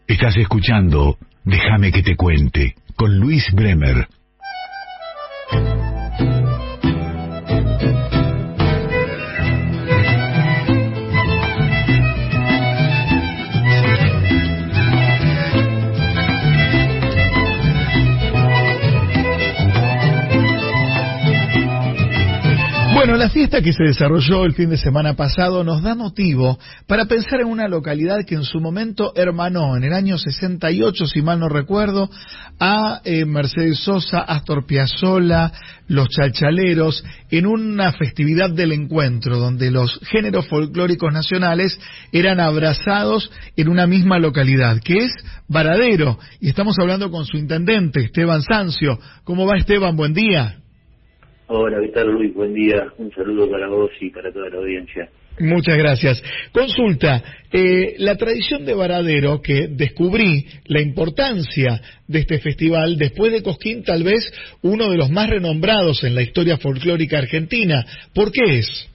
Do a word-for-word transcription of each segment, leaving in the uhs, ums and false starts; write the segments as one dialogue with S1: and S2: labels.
S1: Estás escuchando Déjame que te cuente, con Luis Bremer.
S2: Bueno, la fiesta que se desarrolló el fin de semana pasado nos da motivo para pensar en una localidad que en su momento hermanó, en el año sesenta y ocho, si mal no recuerdo, a eh, Mercedes Sosa, Astor Piazzolla, los Chalchaleros, en una festividad del encuentro, donde los géneros folclóricos nacionales eran abrazados en una misma localidad, que es Varadero. Y estamos hablando con su intendente, Esteban Sancio. ¿Cómo va, Esteban? Buen día.
S3: Hola, ¿qué tal, Luis? Buen día. Un saludo para vos y para toda la audiencia.
S2: Muchas gracias. Consulta, eh, la tradición de Varadero, que descubrí la importancia de este festival, después de Cosquín, tal vez uno de los más renombrados en la historia folclórica argentina. ¿Por qué es?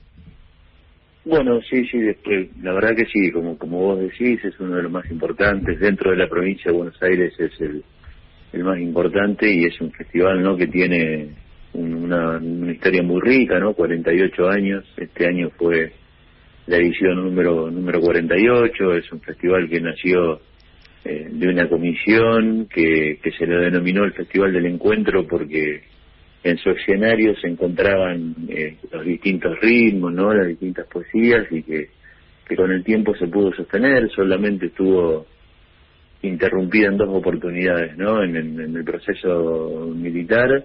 S3: Bueno, sí, sí, después, la verdad que sí, como como vos decís, es uno de los más importantes. Dentro de la provincia de Buenos Aires es el, el más importante y es un festival, ¿no?, que tiene Una, una historia muy rica, ¿no? cuarenta y ocho años. Este año fue la edición número número cuarenta y ocho. Es un festival que nació eh, de una comisión que, que se le denominó el Festival del Encuentro porque en su escenario se encontraban eh, los distintos ritmos, ¿no?, las distintas poesías, y que, que con el tiempo se pudo sostener. Solamente estuvo interrumpida en dos oportunidades, ¿no?, en, en, en el proceso militar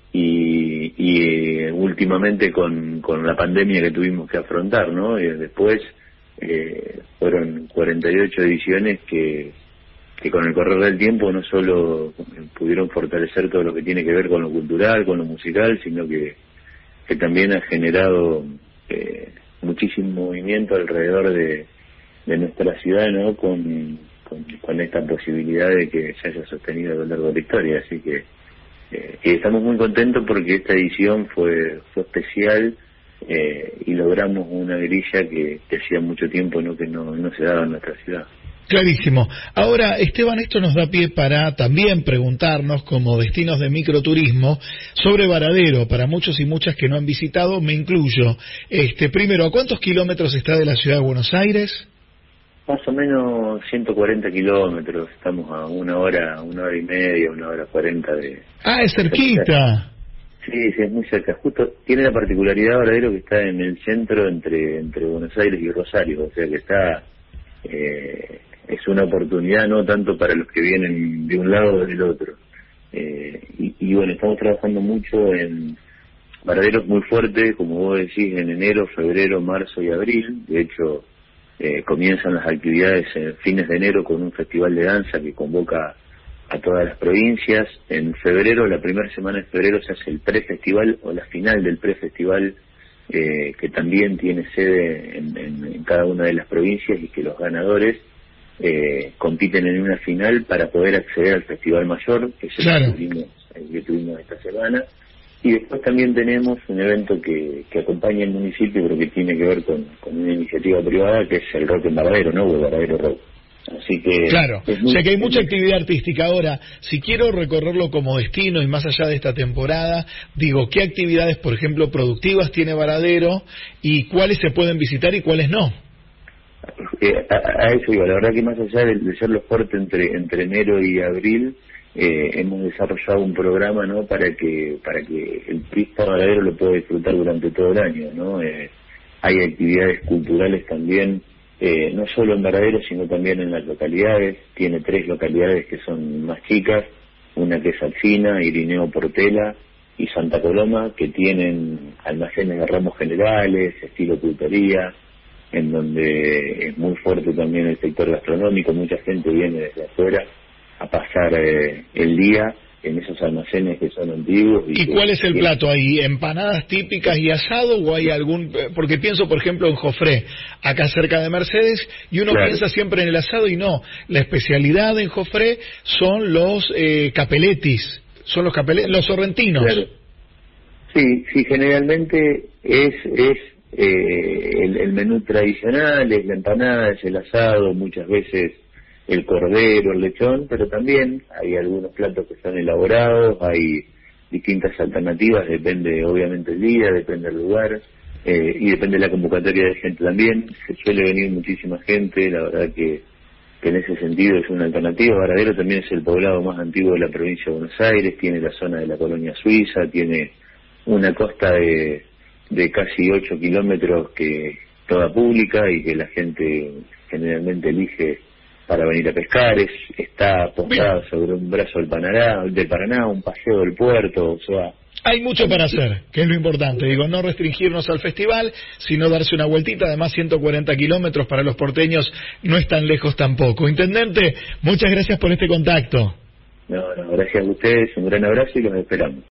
S3: y, y eh, últimamente con, con la pandemia que tuvimos que afrontar, ¿no? Y después eh, fueron cuarenta y ocho ediciones que, que con el correr del tiempo no solo pudieron fortalecer todo lo que tiene que ver con lo cultural, con lo musical, sino que, que también ha generado eh, muchísimo movimiento alrededor de, de nuestra ciudad, ¿no?, con, con, con esta posibilidad de que se haya sostenido a lo largo de la historia. Así que Eh, y estamos muy contentos porque esta edición fue fue especial eh, y logramos una grilla que, que hacía mucho tiempo, ¿no?, que no, no se daba en nuestra ciudad.
S2: Clarísimo. Ahora, Esteban, esto nos da pie para también preguntarnos, como destinos de microturismo, sobre Varadero. Para muchos y muchas que no han visitado, me incluyo. Este, primero, ¿a cuántos kilómetros está de la ciudad de Buenos Aires?
S3: Más o menos ciento cuarenta kilómetros, estamos a una hora, una hora y media, una hora cuarenta de...
S2: Ah, es cerquita.
S3: Sí, sí, es muy cerca. Justo tiene la particularidad, Varadero, que está en el centro entre entre Buenos Aires y Rosario, o sea que está... Eh, es una oportunidad no tanto para los que vienen de un lado o del otro. Eh, y, y bueno, estamos trabajando mucho en... Varadero es muy fuerte, como vos decís, en enero, febrero, marzo y abril. De hecho... Eh, comienzan las actividades en fines de enero con un festival de danza que convoca a todas las provincias. En febrero, la primera semana de febrero, se hace el prefestival o la final del prefestival, eh, que también tiene sede en, en, en cada una de las provincias, y que los ganadores eh, compiten en una final para poder acceder al festival mayor, que es el, claro, que, tuvimos, el que tuvimos esta semana. Y después también tenemos un evento que, que acompaña el municipio, pero que tiene que ver con, con una iniciativa privada, que es el Rock en Varadero, ¿no? O el Varadero Rock. Así que...
S2: Claro,
S3: muy,
S2: o sea que hay mucha actividad artística. Ahora, si quiero recorrerlo como destino y más allá de esta temporada, digo, ¿qué actividades, por ejemplo, productivas tiene Varadero y cuáles se pueden visitar y cuáles no?
S3: Eh, a, a eso iba, la verdad que más allá de, de ser los fuertes entre, entre enero y abril, Eh, hemos desarrollado un programa, ¿no?, para que para que el turista Varadero lo pueda disfrutar durante todo el año, ¿no? Eh, hay actividades culturales también, eh, no solo en Varadero, sino también en las localidades. Tiene tres localidades que son más chicas, una que es Alsina, Irineo Portela y Santa Coloma, que tienen almacenes de ramos generales, estilo pulpería, en donde es muy fuerte también el sector gastronómico. Mucha gente viene desde afuera a pasar eh, el día en esos almacenes que son antiguos.
S2: ¿Y, ¿Y
S3: que,
S2: cuál es el
S3: que...
S2: plato ahí? ¿Empanadas típicas y asado o hay algún...? Porque pienso, por ejemplo, en Jofré, acá cerca de Mercedes, y uno claro. piensa siempre en el asado y no. La especialidad en Jofré son los eh, capeletis, son los capele... los sorrentinos.
S3: Claro. Sí, sí, generalmente es es eh, el, el menú tradicional, es la empanada, es el asado, muchas veces el cordero, el lechón, pero también hay algunos platos que están elaborados, hay distintas alternativas, depende obviamente el día, depende del lugar, eh, y depende de la convocatoria de gente también. Se suele venir muchísima gente, la verdad que, que en ese sentido es una alternativa. Varadero también es el poblado más antiguo de la provincia de Buenos Aires, tiene la zona de la colonia suiza, tiene una costa de, de casi ocho kilómetros que toda pública y que la gente generalmente elige para venir a pescar. Es, está apostada sobre un brazo del Paraná, del Paraná, un paseo del puerto, o sea...
S2: Hay mucho para hacer, que es lo importante. Digo, no restringirnos al festival, sino darse una vueltita. Además, ciento cuarenta kilómetros para los porteños no es tan lejos tampoco. Intendente, muchas gracias por este contacto.
S3: No, no, gracias a ustedes, un gran abrazo y los esperamos.